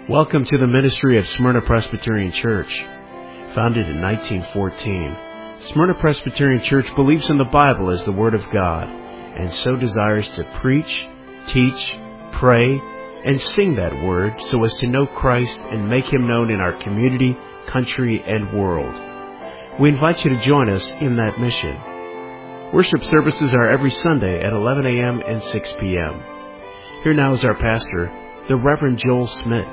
Welcome to the ministry of Smyrna Presbyterian Church. Founded in 1914, Smyrna Presbyterian Church believes in the Bible as the Word of God, and so desires to preach, teach, pray, and sing that Word so as to know Christ and make Him known in our community, country, and world. We invite you to join us in that mission. Worship services are every Sunday at 11 a.m. and 6 p.m. Here now is our pastor, the Reverend Joel Smith.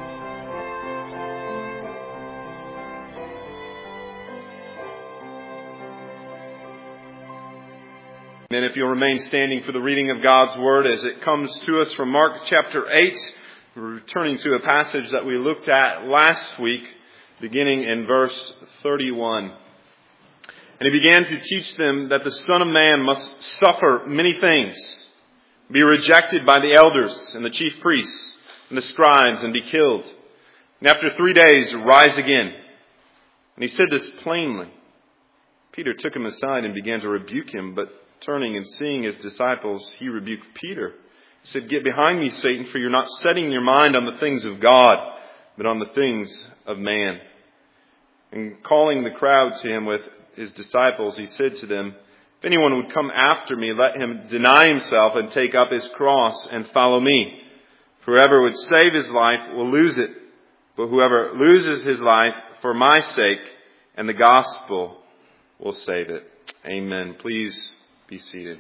And if you'll remain standing for the reading of God's Word as it comes to us from Mark chapter 8, we're returning to a passage that we looked at last week, beginning in verse 31. And he began to teach them that the Son of Man must suffer many things, be rejected by the elders and the chief priests and the scribes, and be killed, and after 3 days rise again. And he said this plainly. Peter took him aside and began to rebuke him, but turning and seeing his disciples, he rebuked Peter. He said, "Get behind me, Satan, for you're not setting your mind on the things of God, but on the things of man." And calling the crowd to him with his disciples, he said to them, "If anyone would come after me, let him deny himself and take up his cross and follow me. For whoever would save his life will lose it, but whoever loses his life for my sake and the gospel will save it." Amen. Please be seated.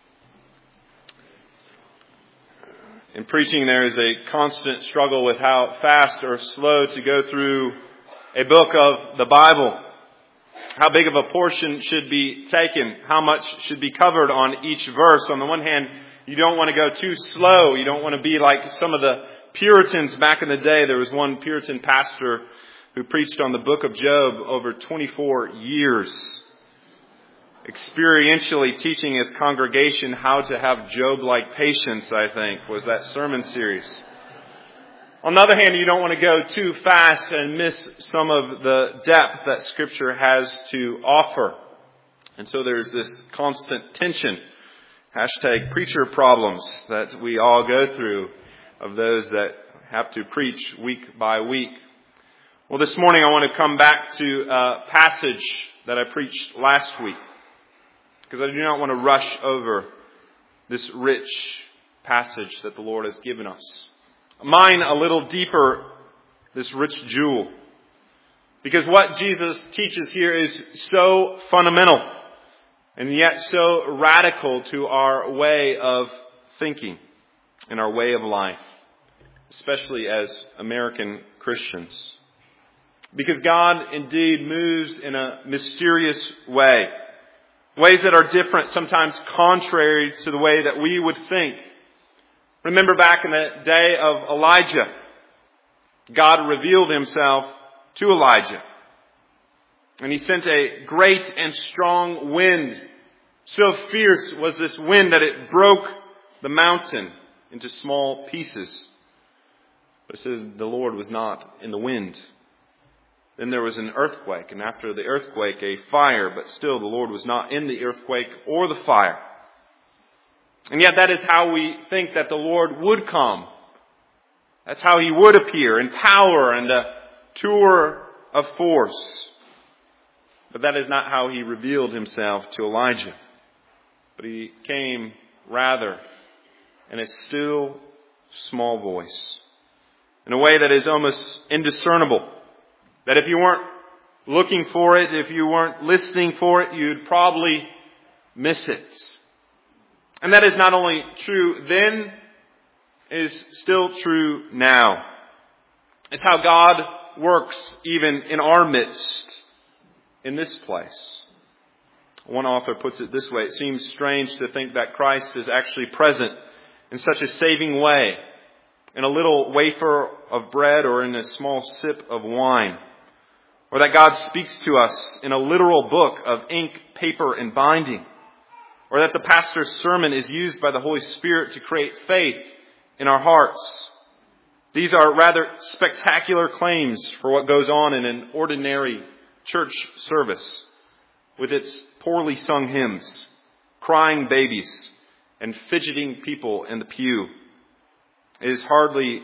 In preaching, there is a constant struggle with how fast or slow to go through a book of the Bible. How big of a portion should be taken? How much should be covered on each verse? On the one hand, you don't want to go too slow. You don't want to be like some of the Puritans back in the day. There was one Puritan pastor who preached on the book of Job over 24 years. Experientially teaching his congregation how to have Job-like patience, I think, was that sermon series. On the other hand, you don't want to go too fast and miss some of the depth that Scripture has to offer. And so there's this constant tension, #preacher problems, that we all go through of those that have to preach week by week. Well, this morning I want to come back to a passage that I preached last week, because I do not want to rush over this rich passage that the Lord has given us. Mine a little deeper, this rich jewel. Because what Jesus teaches here is so fundamental and yet so radical to our way of thinking and our way of life, especially as American Christians. Because God indeed moves in a mysterious way. Ways that are different, sometimes contrary to the way that we would think. Remember back in the day of Elijah, God revealed Himself to Elijah. And He sent a great and strong wind. So fierce was this wind that it broke the mountain into small pieces. But it says the Lord was not in the wind. Then there was an earthquake, and after the earthquake, a fire, but still the Lord was not in the earthquake or the fire. And yet that is how we think that the Lord would come. That's how He would appear in power and a tour of force. But that is not how He revealed Himself to Elijah. But He came rather in a still, small voice, in a way that is almost indiscernible. That if you weren't looking for it, if you weren't listening for it, you'd probably miss it. And that is not only true then, it is still true now. It's how God works even in our midst, in this place. One author puts it this way: it seems strange to think that Christ is actually present in such a saving way, in a little wafer of bread or in a small sip of wine. Or that God speaks to us in a literal book of ink, paper, and binding. Or that the pastor's sermon is used by the Holy Spirit to create faith in our hearts. These are rather spectacular claims for what goes on in an ordinary church service, with its poorly sung hymns, crying babies, and fidgeting people in the pew. It is hardly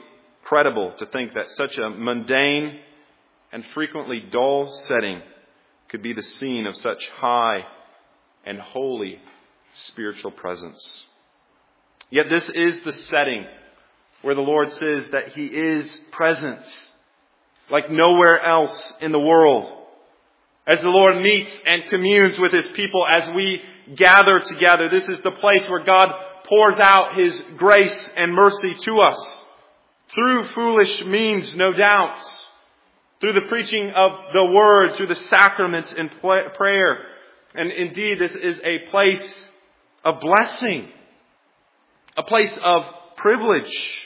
incredible to think that such a mundane and frequently dull setting could be the scene of such high and holy spiritual presence. Yet this is the setting where the Lord says that He is present like nowhere else in the world. As the Lord meets and communes with His people as we gather together, this is the place where God pours out His grace and mercy to us. Through foolish means, no doubt. Through the preaching of the Word, through the sacraments and prayer. And indeed, this is a place of blessing. A place of privilege.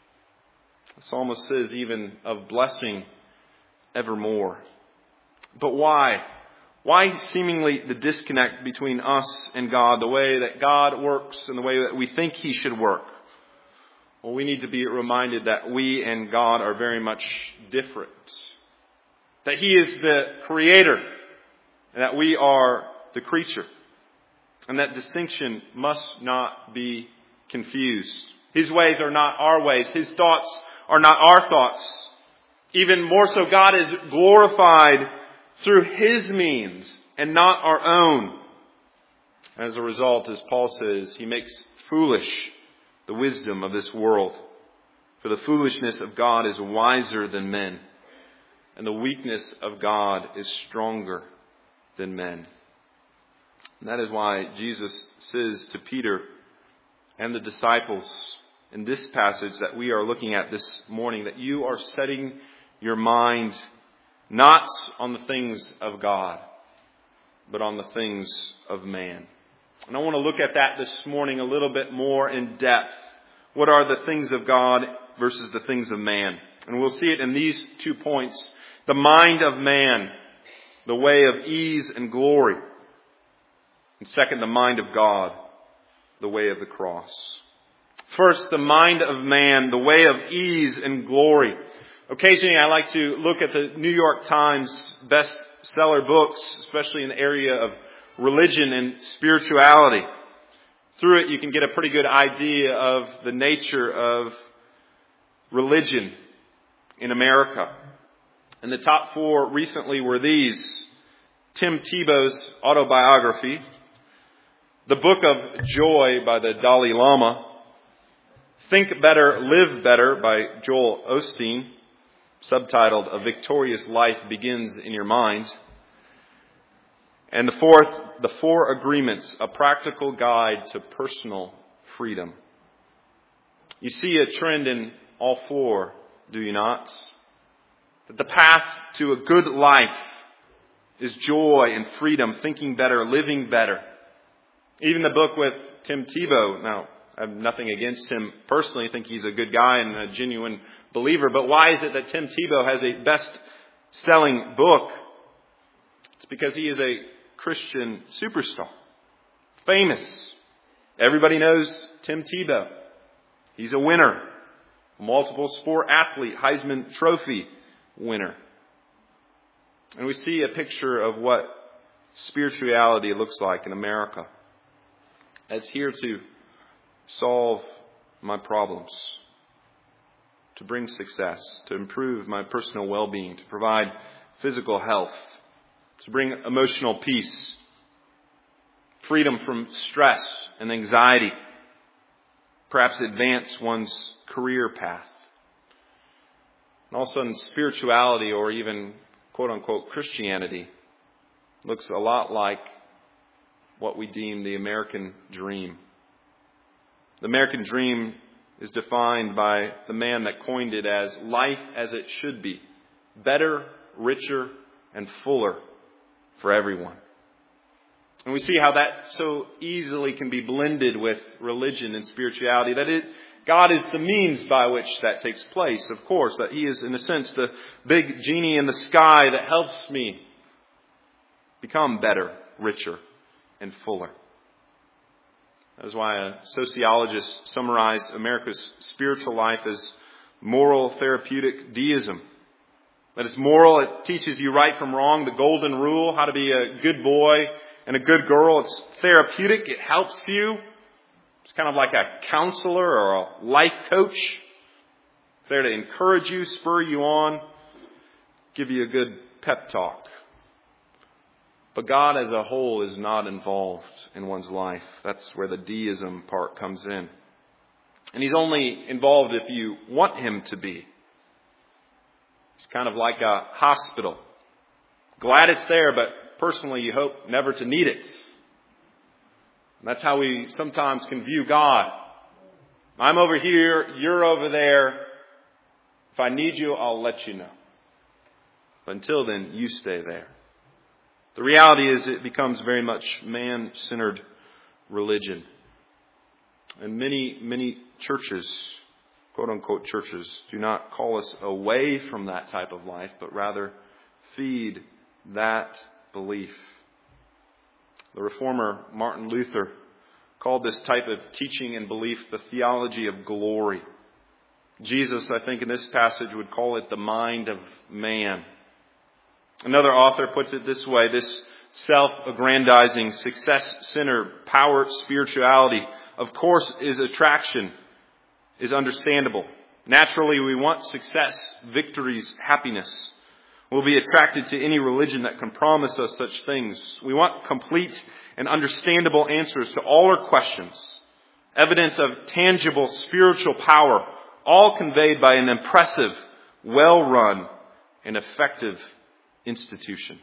The psalmist says even of blessing evermore. But why? Why seemingly the disconnect between us and God, the way that God works and the way that we think He should work? Well, we need to be reminded that we and God are very much different. That He is the Creator and that we are the creature. And that distinction must not be confused. His ways are not our ways. His thoughts are not our thoughts. Even more so, God is glorified through His means and not our own. As a result, as Paul says, He makes foolish the wisdom of this world. For the foolishness of God is wiser than men, and the weakness of God is stronger than men. And that is why Jesus says to Peter and the disciples in this passage that we are looking at this morning, that you are setting your mind not on the things of God, but on the things of man. And I want to look at that this morning a little bit more in depth. What are the things of God versus the things of man? And we'll see it in these 2 points. The mind of man, the way of ease and glory. And second, the mind of God, the way of the cross. First, the mind of man, the way of ease and glory. Occasionally I like to look at the New York Times bestseller books, especially in the area of religion and spirituality. Through it you can get a pretty good idea of the nature of religion in America. And the top 4 recently were these: Tim Tebow's autobiography, The Book of Joy by the Dalai Lama, Think Better, Live Better by Joel Osteen, subtitled A Victorious Life Begins in Your Mind. And the fourth, The 4 Agreements, A Practical Guide to Personal Freedom. You see a trend in all 4, do you not? That the path to a good life is joy and freedom, thinking better, living better. Even the book with Tim Tebow, now I have nothing against him personally. I think he's a good guy and a genuine believer. But why is it that Tim Tebow has a best-selling book? It's because he is a Christian superstar. Famous. Everybody knows Tim Tebow. He's a winner. Multiple sport athlete, Heisman Trophy winner. And we see a picture of what spirituality looks like in America. It's here to solve my problems, to bring success, to improve my personal well-being, to provide physical health, to bring emotional peace, freedom from stress and anxiety, perhaps advance one's career path. And all of a sudden, spirituality, or even quote-unquote Christianity, looks a lot like what we deem the American dream. The American dream is defined by the man that coined it as life as it should be. Better, richer, and fuller for everyone. And we see how that so easily can be blended with religion and spirituality. That God is the means by which that takes place, of course. That He is, in a sense, the big genie in the sky that helps me become better, richer, and fuller. That's why a sociologist summarized America's spiritual life as moral therapeutic deism. That it's moral, it teaches you right from wrong, the golden rule, how to be a good boy and a good girl. It's therapeutic, it helps you. It's kind of like a counselor or a life coach. It's there to encourage you, spur you on, give you a good pep talk. But God as a whole is not involved in one's life. That's where the deism part comes in. And He's only involved if you want Him to be. It's kind of like a hospital. Glad it's there, but personally you hope never to need it. And that's how we sometimes can view God. I'm over here, you're over there. If I need you, I'll let you know. But until then, you stay there. The reality is it becomes very much man-centered religion. And many churches, quote-unquote churches, do not call us away from that type of life, but rather feed that belief. The reformer Martin Luther called this type of teaching and belief the theology of glory. Jesus, I think, in this passage would call it the mind of man. Another author puts it this way: this self-aggrandizing, success-centered power spirituality, of course, is attraction, is understandable. Naturally, we want success, victories, happiness. We'll be attracted to any religion that can promise us such things. We want complete and understandable answers to all our questions, evidence of tangible spiritual power, all conveyed by an impressive, well-run, and effective institution.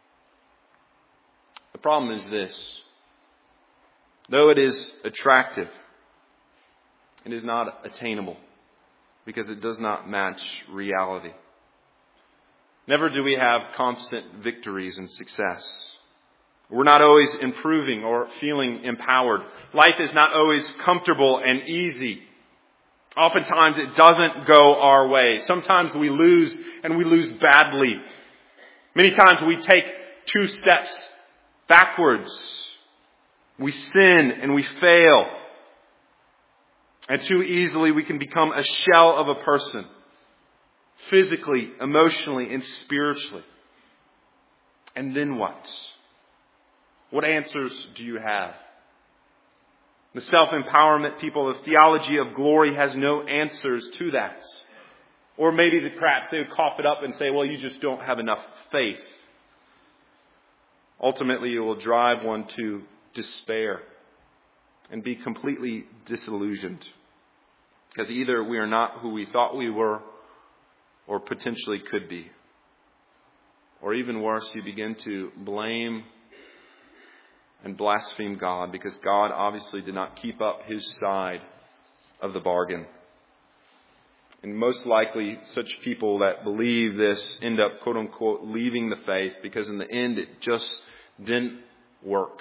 The problem is this: though it is attractive, it is not attainable because it does not match reality. Never do we have constant victories and success. We're not always improving or feeling empowered. Life is not always comfortable and easy. Oftentimes it doesn't go our way. Sometimes we lose, and we lose badly. Many times we take 2 steps backwards. We sin and we fail. And too easily we can become a shell of a person. Physically, emotionally, and spiritually. And then what? What answers do you have? The self-empowerment people, the theology of glory, has no answers to that. Or maybe perhaps they would cough it up and say, well, you just don't have enough faith. Ultimately, it will drive one to despair and be completely disillusioned. Because either we are not who we thought we were, or potentially could be. Or even worse, you begin to blame and blaspheme God because God obviously did not keep up His side of the bargain. And most likely, such people that believe this end up, quote unquote, leaving the faith because in the end it just didn't work.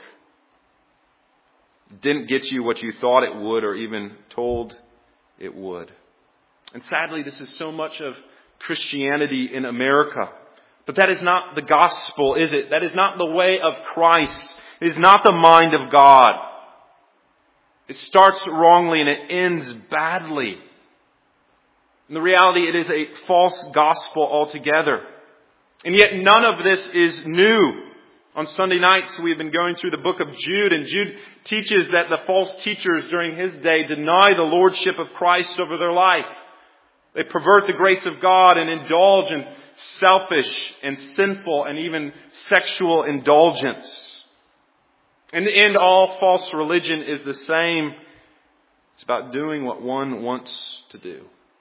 Didn't get you what you thought it would or even told it would. And sadly, this is so much of Christianity in America. But that is not the gospel, is it? That is not the way of Christ. It is not the mind of God. It starts wrongly and it ends badly. In the reality, it is a false gospel altogether. And yet none of this is new. On Sunday nights, we've been going through the book of Jude, and Jude teaches that the false teachers during his day deny the lordship of Christ over their life. They pervert the grace of God and indulge in selfish and sinful and even sexual indulgence. In the end, all false religion is the same. It's about doing what one wants to do.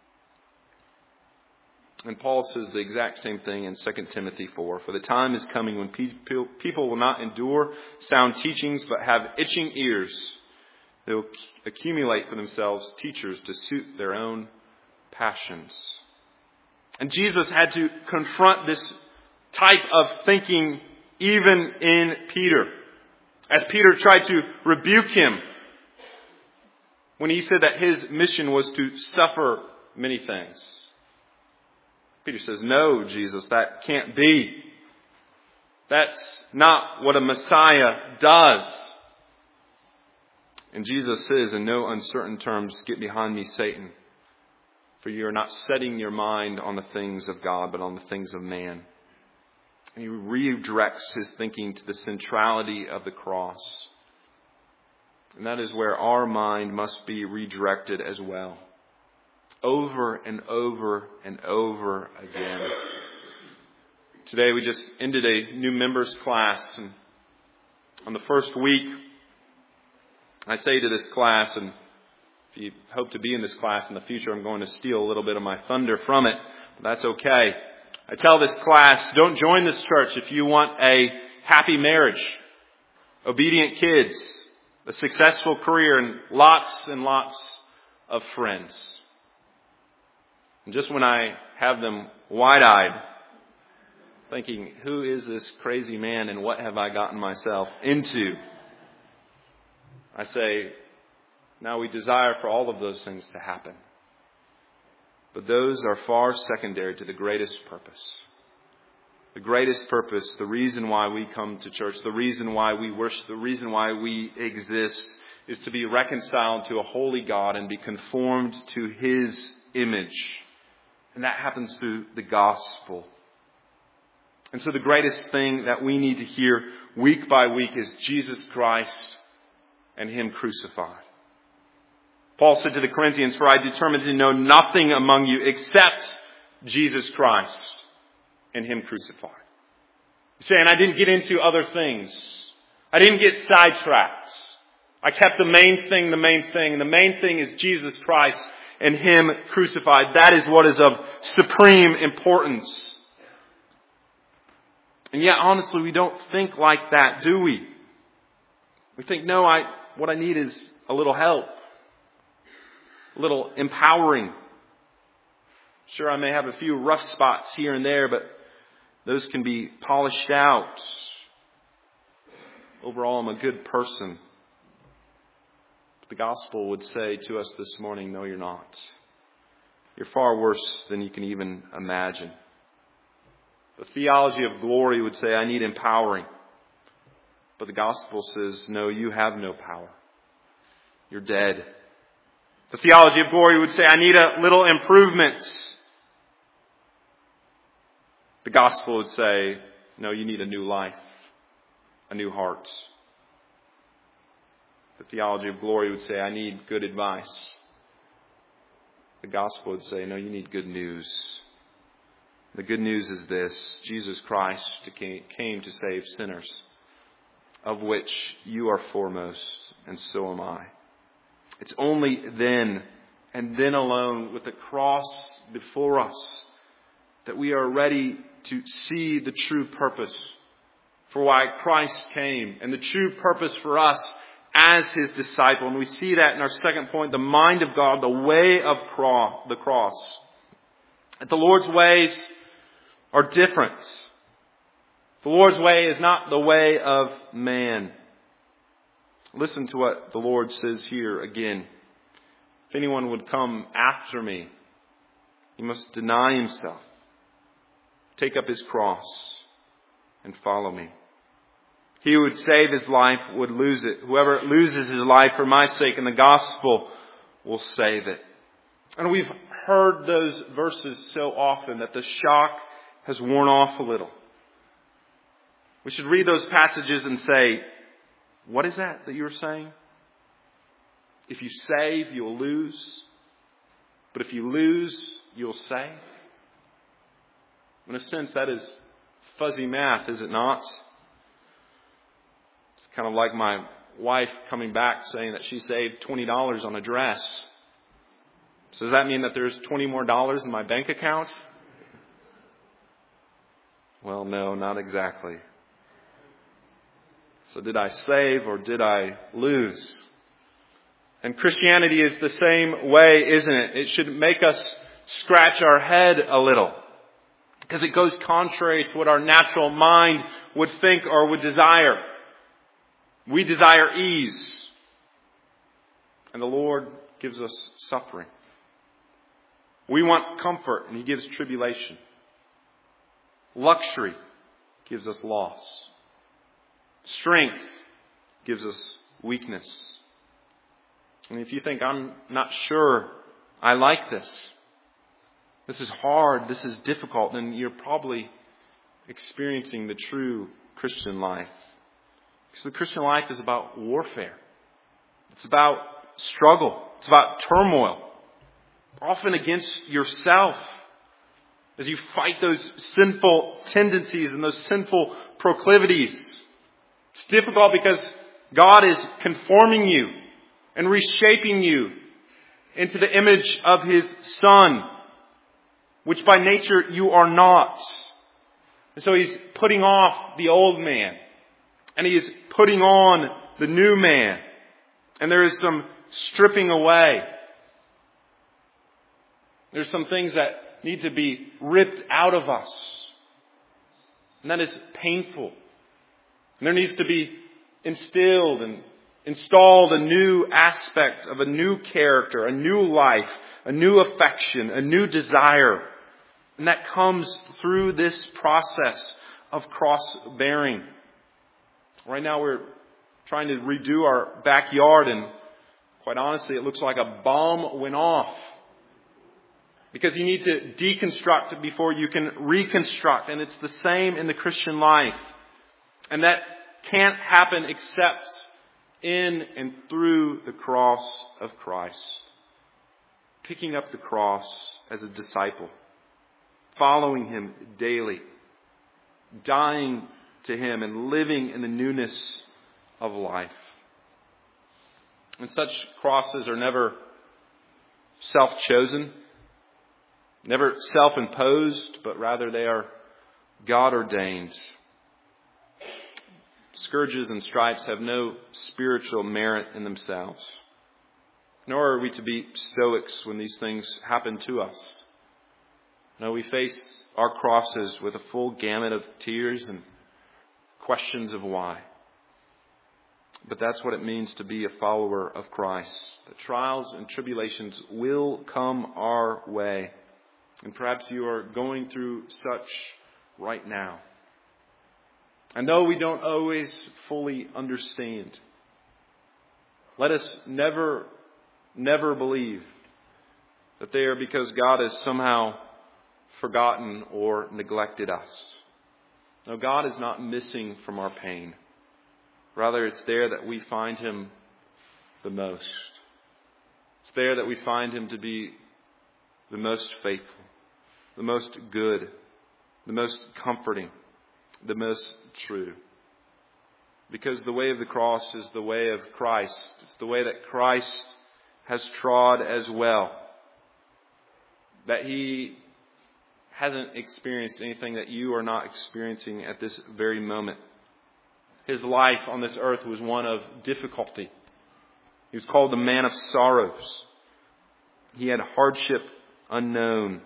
And Paul says the exact same thing in 2 Timothy 4. For the time is coming when people will not endure sound teachings, but have itching ears. They will accumulate for themselves teachers to suit their own passions. And Jesus had to confront this type of thinking even in Peter. As Peter tried to rebuke him when he said that his mission was to suffer many things. Peter says, no, Jesus, that can't be. That's not what a Messiah does. And Jesus says in no uncertain terms, get behind me, Satan. For you are not setting your mind on the things of God, but on the things of man. And he redirects his thinking to the centrality of the cross. And that is where our mind must be redirected as well. over and over and over again. Today we just ended a new members class, and on the first week, I say to this class, and if you hope to be in this class in the future, I'm going to steal a little bit of my thunder from it, but that's okay. I tell this class, don't join this church if you want a happy marriage, obedient kids, a successful career, and lots of friends. And just when I have them wide-eyed, thinking, who is this crazy man and what have I gotten myself into? I say, now we desire for all of those things to happen. But those are far secondary to the greatest purpose. The greatest purpose, the reason why we come to church, the reason why we worship, the reason why we exist, is to be reconciled to a holy God and be conformed to His image. And that happens through the gospel. And so the greatest thing that we need to hear week by week is Jesus Christ and Him crucified. Paul said to the Corinthians, "For I determined to know nothing among you except Jesus Christ and Him crucified." He's saying, I didn't get into other things. I didn't get sidetracked. I kept the main thing. And the main thing is Jesus Christ and Him crucified. That is what is of supreme importance. And yet, honestly, we don't think like that, do we? We think, no, what I need is a little help. A little empowering. Sure, I may have a few rough spots here and there, but those can be polished out. Overall, I'm a good person. The gospel would say to us this morning, no, you're not. You're far worse than you can even imagine. The theology of glory would say, I need empowering. But the gospel says, no, you have no power. You're dead. The theology of glory would say, I need a little improvements. The gospel would say, no, you need a new life, a new heart. The theology of glory would say, I need good advice. The gospel would say, no, you need good news. The good news is this: Jesus Christ came to save sinners, of which you are foremost, and so am I. It's only then, and then alone, with the cross before us, that we are ready to see the true purpose for why Christ came, and the true purpose for us as His disciple. And we see that in our second point, the mind of God, the way of the cross. That the Lord's ways are different. The Lord's way is not the way of man. Listen to what the Lord says here again. If anyone would come after me, he must deny himself, take up his cross, and follow me. He who would save his life would lose it. Whoever loses his life for my sake and the gospel will save it. And we've heard those verses so often that the shock has worn off a little. We should read those passages and say, what is that you're saying? If you save, you'll lose. But if you lose, you'll save. In a sense, that is fuzzy math, is it not? It's kind of like my wife coming back saying that she saved $20 on a dress. So does that mean that there's $20 more in my bank account? Well, no, not exactly. So did I save or did I lose? And Christianity is the same way, isn't it? It should make us scratch our head a little, because it goes contrary to what our natural mind would think or would desire. We desire ease, and the Lord gives us suffering. We want comfort, and He gives tribulation. Luxury gives us loss. Strength gives us weakness. And if you think, I'm not sure I like this, this is hard, this is difficult, then you're probably experiencing the true Christian life. Because the Christian life is about warfare. It's about struggle. It's about turmoil. often against yourself, as you fight those sinful tendencies and those sinful proclivities. It's difficult because God is conforming you and reshaping you into the image of His Son, which by nature you are not. And so He's putting off the old man, and He is putting on the new man. And there is some stripping away. There's some things that need to be ripped out of us. And that is painful. And there needs to be instilled and installed a new aspect of a new character, a new life, a new affection, a new desire. And that comes through this process of cross-bearing. Right now we're trying to redo our backyard, and quite honestly, it looks like a bomb went off. Because you need to deconstruct before you can reconstruct. And it's the same in the Christian life. And that can't happen except in and through the cross of Christ. Picking up the cross as a disciple. Following Him daily. Dying to Him and living in the newness of life. And such crosses are never self-chosen. Never self-imposed, but rather they are God-ordained. Scourges and stripes have no spiritual merit in themselves. Nor are we to be stoics when these things happen to us. No, we face our crosses with a full gamut of tears and questions of why. But that's what it means to be a follower of Christ. The trials and tribulations will come our way. And perhaps you are going through such right now. I know we don't always fully understand. Let us never believe that they are because God has somehow forgotten or neglected us. No, God is not missing from our pain. Rather, it's there that we find Him the most. It's there that we find Him to be the most faithful, the most good, the most comforting, the most true. Because the way of the cross is the way of Christ. It's the way that Christ has trod as well. That He hasn't experienced anything that you are not experiencing at this very moment. His life on this earth was one of difficulty. He was called the man of sorrows. He had hardship unknown.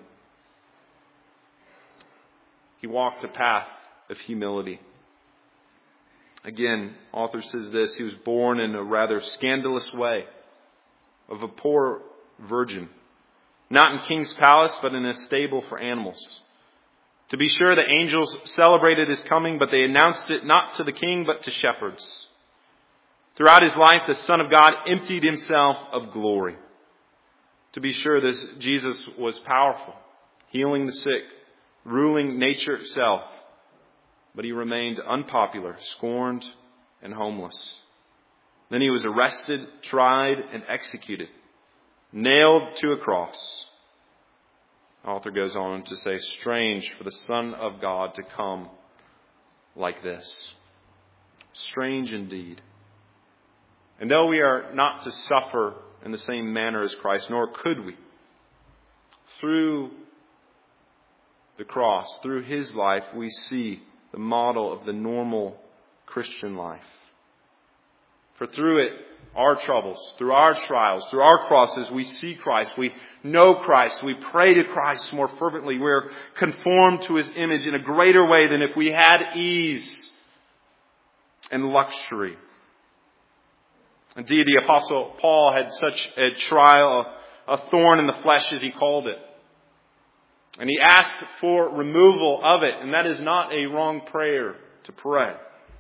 He walked a path of humility. Again, author says this: he was born in a rather scandalous way, of a poor virgin. Not in king's palace, but in a stable for animals. To be sure, the angels celebrated His coming, but they announced it not to the king, but to shepherds. Throughout His life, the Son of God emptied Himself of glory. To be sure, this Jesus was powerful, healing the sick, ruling nature itself. But He remained unpopular, scorned, and homeless. Then He was arrested, tried, and executed, nailed to a cross. The author goes on to say, strange for the Son of God to come like this. Strange indeed. And though we are not to suffer in the same manner as Christ, nor could we, through the cross, through His life, we see the model of the normal Christian life. For through it, our troubles, through our trials, through our crosses, we see Christ. We know Christ. We pray to Christ more fervently. We're conformed to His image in a greater way than if we had ease and luxury. Indeed, the Apostle Paul had such a trial, a thorn in the flesh, as he called it. And he asked for removal of it. And that is not a wrong prayer to pray.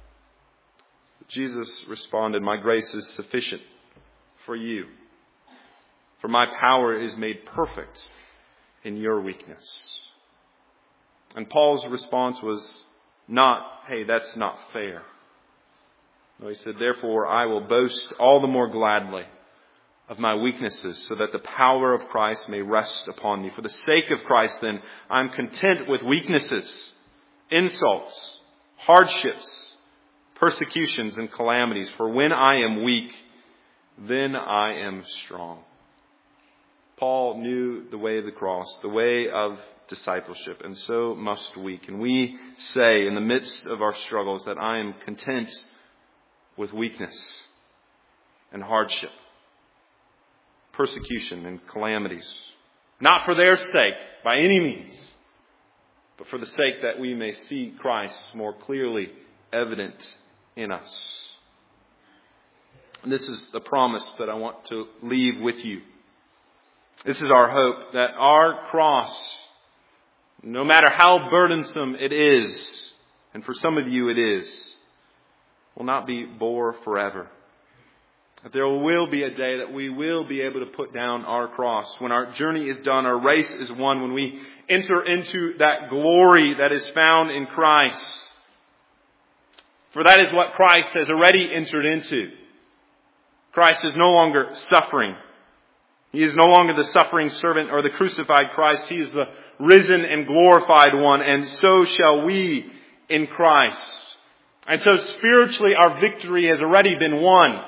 Jesus responded, my grace is sufficient for you, for my power is made perfect in your weakness. And Paul's response was not, hey, that's not fair. No, he said, therefore I will boast all the more gladly of my weaknesses, so that the power of Christ may rest upon me. For the sake of Christ, then, I'm content with weaknesses, insults, hardships, persecutions, and calamities. For when I am weak, then I am strong. Paul knew the way of the cross, the way of discipleship, and so must we. Can we say in the midst of our struggles that I am content with weakness and hardship, persecution and calamities, not for their sake by any means, but for the sake that we may see Christ more clearly evident in us. And this is the promise that I want to leave with you. This is our hope, that our cross, no matter how burdensome it is, and for some of you it is, will not be bore forever. That there will be a day that we will be able to put down our cross. When our journey is done, our race is won, when we enter into that glory that is found in Christ. For that is what Christ has already entered into. Christ is no longer suffering. He is no longer the suffering servant or the crucified Christ. He is the risen and glorified one. And so shall we in Christ. And so spiritually our victory has already been won.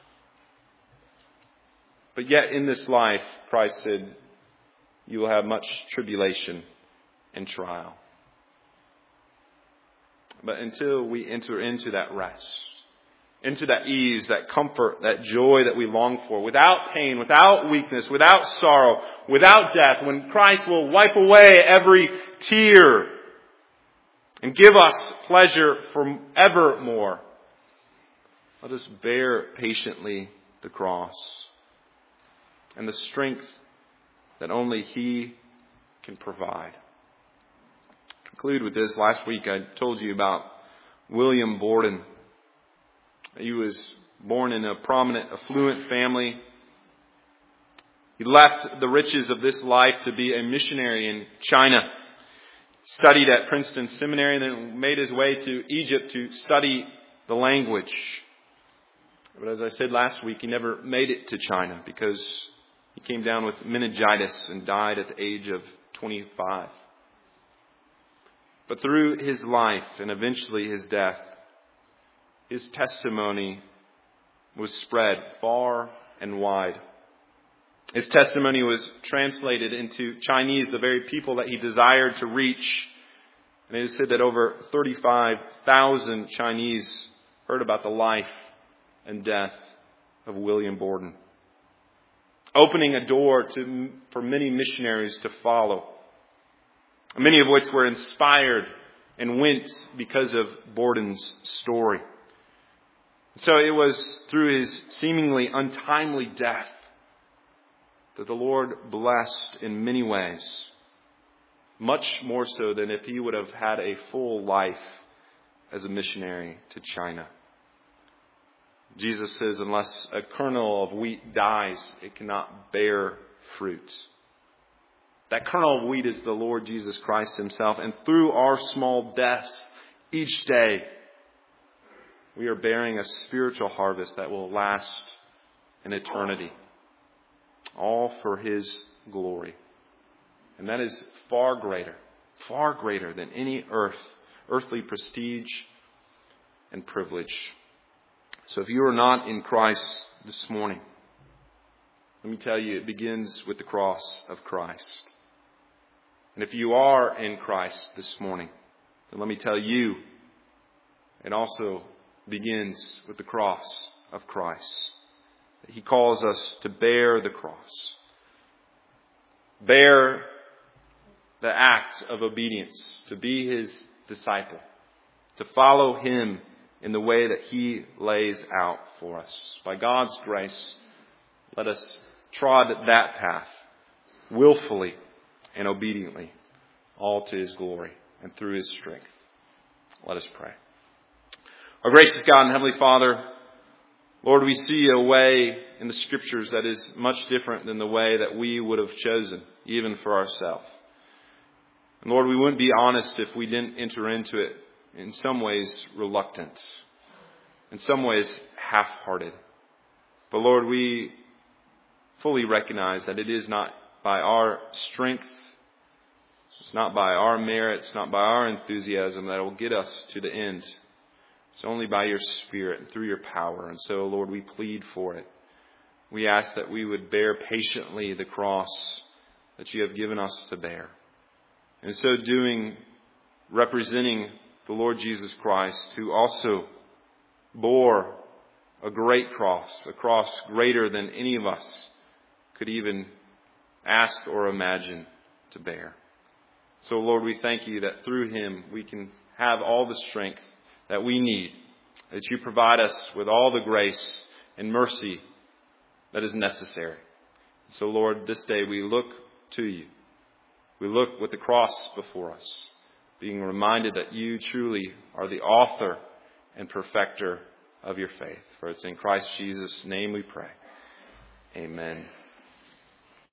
But yet in this life, Christ said, you will have much tribulation and trial. But until we enter into that rest, into that ease, that comfort, that joy that we long for, without pain, without weakness, without sorrow, without death, when Christ will wipe away every tear and give us pleasure forevermore, let us bear patiently the cross and the strength that only He can provide. Conclude with this. Last week I told you about William Borden. He was born in a prominent, affluent family. He left the riches of this life to be a missionary in China. Studied at Princeton Seminary and then made his way to Egypt to study the language. But as I said last week, he never made it to China because he came down with meningitis and died at the age of 25. But through his life and eventually his death, his testimony was spread far and wide. His testimony was translated into Chinese, the very people that he desired to reach. And it is said that over 35,000 Chinese heard about the life and death of William Borden, opening a door for many missionaries to follow, many of which were inspired and went because of Borden's story. So it was through his seemingly untimely death that the Lord blessed in many ways, much more so than if he would have had a full life as a missionary to China. Jesus says, unless a kernel of wheat dies, it cannot bear fruit. That kernel of wheat is the Lord Jesus Christ Himself. And through our small deaths each day, we are bearing a spiritual harvest that will last in eternity. All for His glory. And that is far greater than any earthly prestige and privilege. So if you are not in Christ this morning, let me tell you, it begins with the cross of Christ. And if you are in Christ this morning, then let me tell you, it also begins with the cross of Christ. He calls us to bear the cross. Bear the act of obedience, to be His disciple, to follow Him in the way that He lays out for us. By God's grace, let us trod that path willfully and obediently, all to His glory and through His strength. Let us pray. Our gracious God and Heavenly Father, Lord, we see a way in the Scriptures that is much different than the way that we would have chosen, even for ourselves. And Lord, we wouldn't be honest if we didn't enter into it in some ways reluctant, in some ways half-hearted. But Lord, we fully recognize that it is not by our strength, it's not by our merit, it's not by our enthusiasm that will get us to the end. It's only by your Spirit and through your power. And so, Lord, we plead for it. We ask that we would bear patiently the cross that you have given us to bear. In so doing, representing the Lord Jesus Christ, who also bore a great cross, a cross greater than any of us could even ask or imagine to bear. So, Lord, we thank you that through him we can have all the strength that we need, that you provide us with all the grace and mercy that is necessary. So, Lord, this day we look to you. We look with the cross before us, being reminded that you truly are the author and perfecter of your faith. For it's in Christ Jesus' name we pray. Amen.